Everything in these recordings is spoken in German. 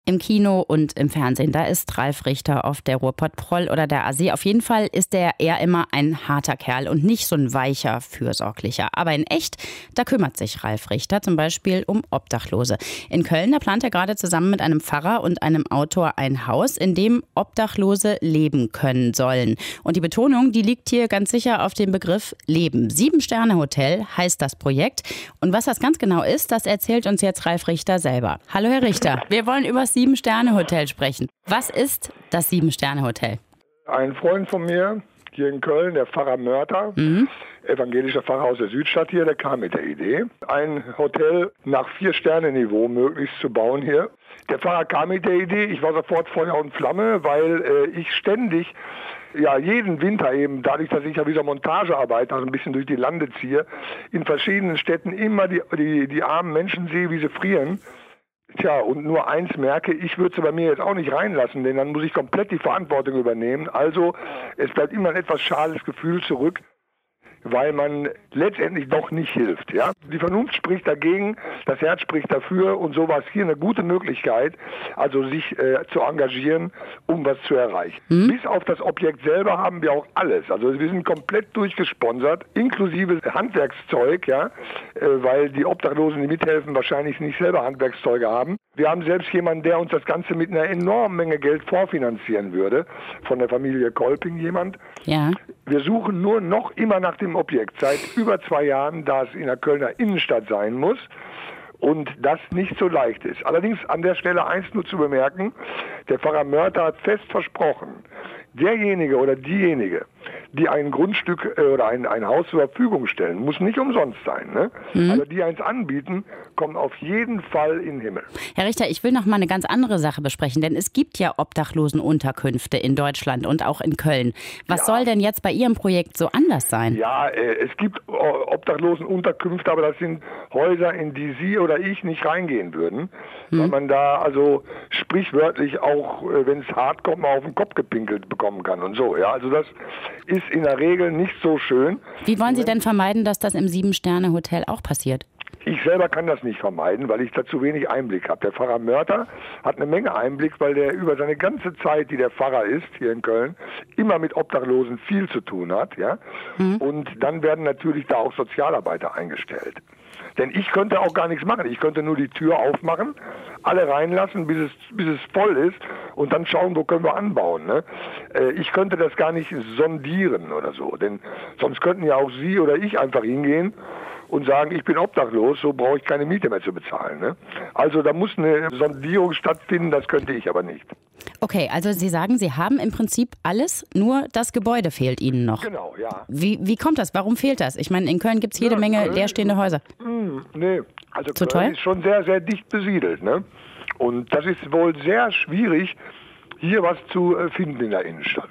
im Kino und im Fernsehen. Da ist Ralf Richter oft der Ruhrpott-Proll oder der Asi. Auf jeden Fall ist er eher immer ein harter Kerl und nicht so ein weicher, fürsorglicher. Aber in echt, da kümmert sich Ralf Richter zum Beispiel um Obdachlose. In Köln, da plant er gerade zusammen mit einem Pfarrer und einem Autor ein Haus, in dem Obdachlose leben können sollen. Und die Betonung, die liegt hier ganz sicher auf dem Begriff Leben. 7-Sterne-Hotel heißt das Projekt. Und was das ganz genau ist, das erzählt uns jetzt Ralf Richter selber. Hallo Herr Richter, wir wollen über das 7-Sterne-Hotel sprechen. Was ist das 7-Sterne-Hotel? Ein Freund von mir hier in Köln, der Pfarrer Mörter, evangelischer Pfarrer aus der Südstadt hier, der kam mit der Idee, ein Hotel nach 4-Sterne-Niveau möglichst zu bauen hier. Der Pfarrer kam mit der Idee, ich war sofort Feuer und Flamme, weil ich ständig, jeden Winter eben, dadurch, dass ich ja wie so Montagearbeiter also ein bisschen durch die Lande ziehe, in verschiedenen Städten immer die armen Menschen sehe, wie sie frieren. Tja, und nur eins merke, ich würde es bei mir jetzt auch nicht reinlassen, denn dann muss ich komplett die Verantwortung übernehmen. Also es bleibt immer ein etwas schales Gefühl zurück, weil man letztendlich doch nicht hilft. Ja? Die Vernunft spricht dagegen, das Herz spricht dafür und so war es hier eine gute Möglichkeit, also sich zu engagieren, um was zu erreichen. Bis auf das Objekt selber haben wir auch alles. Also wir sind komplett durchgesponsert, inklusive Handwerkszeug, weil die Obdachlosen, die mithelfen, wahrscheinlich nicht selber Handwerkszeuge haben. Wir haben selbst jemanden, der uns das Ganze mit einer enormen Menge Geld vorfinanzieren würde, von der Familie Kolping jemand. Ja. Wir suchen nur noch immer nach dem Objekt, seit über 2 Jahren, da es in der Kölner Innenstadt sein muss und das nicht so leicht ist. Allerdings an der Stelle eins nur zu bemerken, der Pfarrer Mörter hat fest versprochen, derjenige oder diejenige, die ein Grundstück oder ein Haus zur Verfügung stellen, muss nicht umsonst sein, ne? Aber die eins anbieten, kommen auf jeden Fall in den Himmel. Herr Richter, ich will noch mal eine ganz andere Sache besprechen, denn es gibt ja Obdachlosenunterkünfte in Deutschland und auch in Köln. Was soll denn jetzt bei Ihrem Projekt so anders sein? Ja, es gibt Obdachlosenunterkünfte, aber das sind Häuser, in die Sie oder ich nicht reingehen würden, weil man da also sprichwörtlich auch, wenn es hart kommt, mal auf den Kopf gepinkelt bekommen kann und so. Ja, also das ist in der Regel nicht so schön. Wie wollen Sie denn vermeiden, dass das im 7-Sterne-Hotel auch passiert? Ich selber kann das nicht vermeiden, weil ich da zu wenig Einblick habe. Der Pfarrer Mörter hat eine Menge Einblick, weil der über seine ganze Zeit, die der Pfarrer ist, hier in Köln, immer mit Obdachlosen viel zu tun hat. Ja? Und dann werden natürlich da auch Sozialarbeiter eingestellt. Denn ich könnte auch gar nichts machen. Ich könnte nur die Tür aufmachen, alle reinlassen, bis es voll ist und dann schauen, wo können wir anbauen. Ne? Ich könnte das gar nicht sondieren oder so. Denn sonst könnten ja auch Sie oder ich einfach hingehen und sagen, ich bin obdachlos, so brauche ich keine Miete mehr zu bezahlen. Ne? Also da muss eine Sondierung stattfinden, das könnte ich aber nicht. Okay, also Sie sagen, Sie haben im Prinzip alles, nur das Gebäude fehlt Ihnen noch. Genau, ja. Wie kommt das? Warum fehlt das? Ich meine, in Köln gibt es jede Menge leerstehende Häuser. Nee, also zu Köln teuer? ist schon sehr, sehr dicht besiedelt. Ne? Und das ist wohl sehr schwierig, hier was zu finden in der Innenstadt.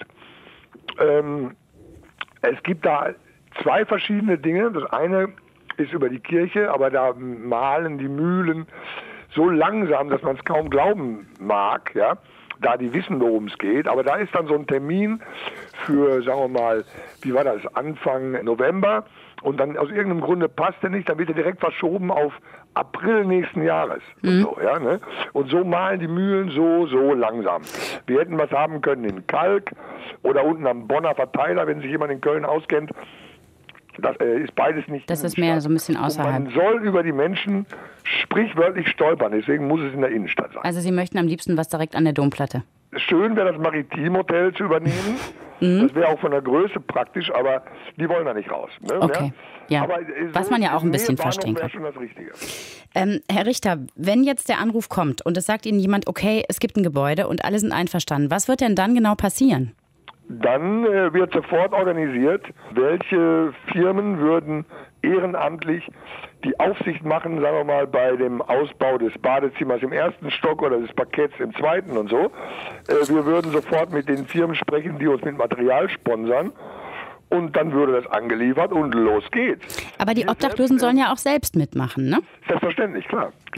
Es gibt da 2 verschiedene Dinge. Das eine ist über die Kirche, aber da mahlen die Mühlen so langsam, dass man es kaum glauben mag, ja, da die wissen, worum es geht. Aber da ist dann so ein Termin für, sagen wir mal, wie war das, Anfang November und dann aus irgendeinem Grunde passt er nicht, dann wird er direkt verschoben auf April nächsten Jahres. Und so, ja, ne? Und so mahlen die Mühlen so langsam. Wir hätten was haben können in Kalk oder unten am Bonner Verteiler, wenn sich jemand in Köln auskennt. Das ist beides nicht. Das ist mehr so ein bisschen außerhalb. Und man soll über die Menschen sprichwörtlich stolpern, deswegen muss es in der Innenstadt sein. Also Sie möchten am liebsten was direkt an der Domplatte? Schön wäre das Maritim-Hotel zu übernehmen. Das wäre auch von der Größe praktisch, aber die wollen da nicht raus. Ne? Okay, ja. Aber was man ja auch ein bisschen verstehen kann. Schon das Richtige. Herr Richter, wenn jetzt der Anruf kommt und es sagt Ihnen jemand, okay, es gibt ein Gebäude und alle sind einverstanden, was wird denn dann genau passieren? Dann wird sofort organisiert, welche Firmen würden ehrenamtlich die Aufsicht machen, sagen wir mal, bei dem Ausbau des Badezimmers im 1. Stock oder des Parketts im 2. und so. Wir würden sofort mit den Firmen sprechen, die uns mit Material sponsern. Und dann würde das angeliefert und los geht's. Aber die Obdachlosen sollen ja auch selbst mitmachen, ne? Selbstverständlich, klar.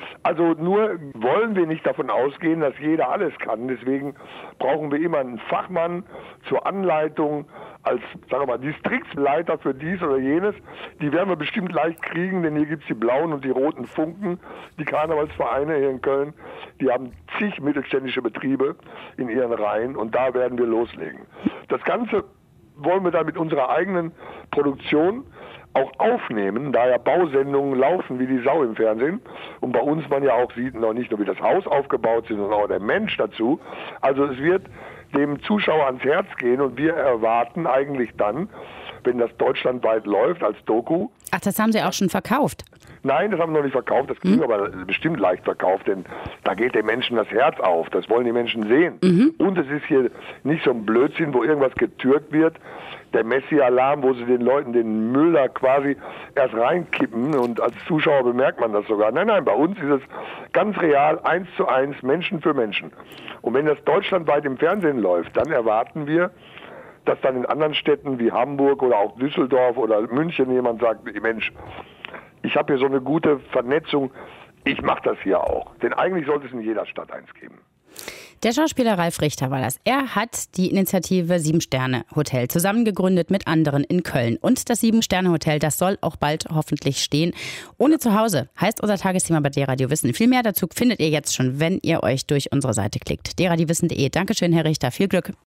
Also nur wollen wir nicht davon ausgehen, dass jeder alles kann. Deswegen brauchen wir immer einen Fachmann zur Anleitung, als, sagen wir mal, Distriktsleiter für dies oder jenes. Die werden wir bestimmt leicht kriegen, denn hier gibt es die blauen und die roten Funken. Die Karnevalsvereine hier in Köln, die haben zig mittelständische Betriebe in ihren Reihen und da werden wir loslegen. Das Ganze wollen wir dann mit unserer eigenen Produktion auch aufnehmen, da ja Bausendungen laufen wie die Sau im Fernsehen und bei uns man ja auch sieht, noch nicht nur wie das Haus aufgebaut ist, sondern auch der Mensch dazu. Also es wird dem Zuschauer ans Herz gehen und wir erwarten eigentlich dann, wenn das deutschlandweit läuft als Doku. Ach, das haben Sie auch schon verkauft? Nein, das haben wir noch nicht verkauft, das kriegen wir aber bestimmt leicht verkauft, denn da geht den Menschen das Herz auf, das wollen die Menschen sehen. Und es ist hier nicht so ein Blödsinn, wo irgendwas getürkt wird, der Messi-Alarm, wo sie den Leuten den Müll da quasi erst reinkippen und als Zuschauer bemerkt man das sogar. Nein, bei uns ist es ganz real, 1:1, Menschen für Menschen. Und wenn das deutschlandweit im Fernsehen läuft, dann erwarten wir, dass dann in anderen Städten wie Hamburg oder auch Düsseldorf oder München jemand sagt, Mensch, ich habe hier so eine gute Vernetzung, ich mache das hier auch. Denn eigentlich sollte es in jeder Stadt eins geben. Der Schauspieler Ralf Richter war das. Er hat die Initiative 7-Sterne-Hotel zusammengegründet mit anderen in Köln. Und das 7-Sterne-Hotel, das soll auch bald hoffentlich stehen. Ohne Zuhause heißt unser Tagesthema bei D-Radio Wissen. Viel mehr dazu findet ihr jetzt schon, wenn ihr euch durch unsere Seite klickt. dradiwissen.de. Dankeschön, Herr Richter. Viel Glück.